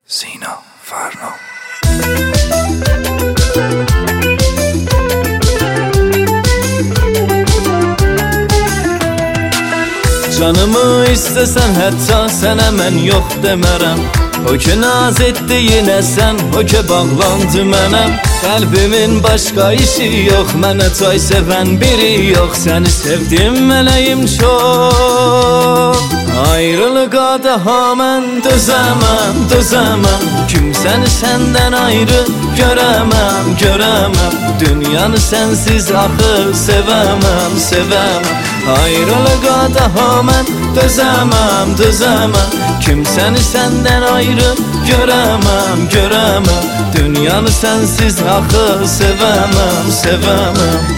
Sina Ferno. Canımı istesen hətta sənə mən yox demərəm. O ki naz etdi yenə sən, o ki bağlandı mənəm. Qəlbimin başqa işi yox, mənə çay sevən biri yox. Səni sevdim mələyim çox. Ayrılığa daha mən dözəməm, dözəməm. Kimsəni səndən ayrı görəməm, görəməm. Dünyanı sənsiz axı sevəməm, sevəməm. Ayrılığa daha mən dözəməm, dözəməm. Kimsəni səndən ayrı görəməm, görəməm. Dünyanı sənsiz axı sevəməm, sevəməm.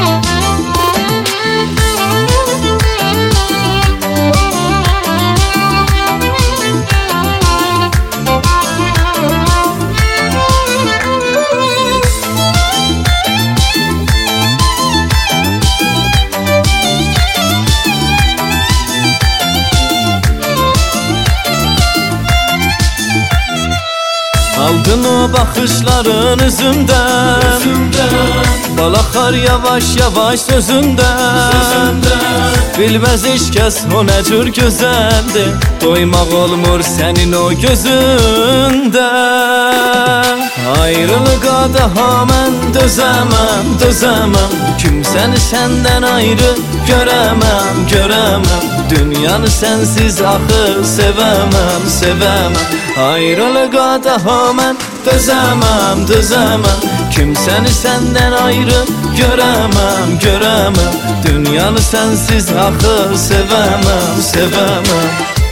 Aldın o baxışların üzümdən, bal axar yavaş yavaş sözündən. Bilməz heç kəs o nə cür gözəldir, doymaq olmur sənin o gözündən. Ayrılığa daha mən dözəməm, dözəməm. Kimsəni səndən ayrı görəməm, görəməm. Dünyanı sənsiz axı sevəməm, sevəməm. Ayrılığa daha mən dözəməm, dözəməm. Kimsəni səndən ayrı görəməm, görəməm. Dünyanı sənsiz axı sevəməm, sevəməm.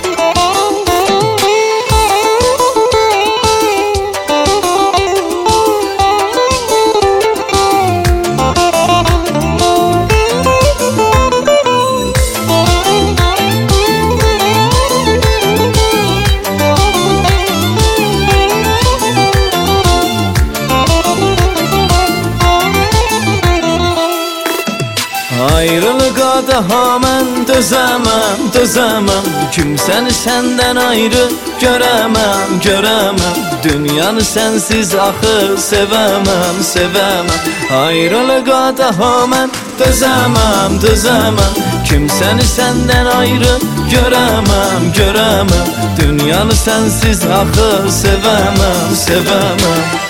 Ayrılığa daha mən dözəməm, dözəməm. Kimsəni səndən ayrı görəməm, görəməm. Dünyanı sənsiz axı sevəməm, sevəməm. Ayrılığa daha mən dözəməm, dözəməm. Kimsəni səndən ayrı görəməm, görəməm. Dünyanı sənsiz axı sevəməm, sevəməm.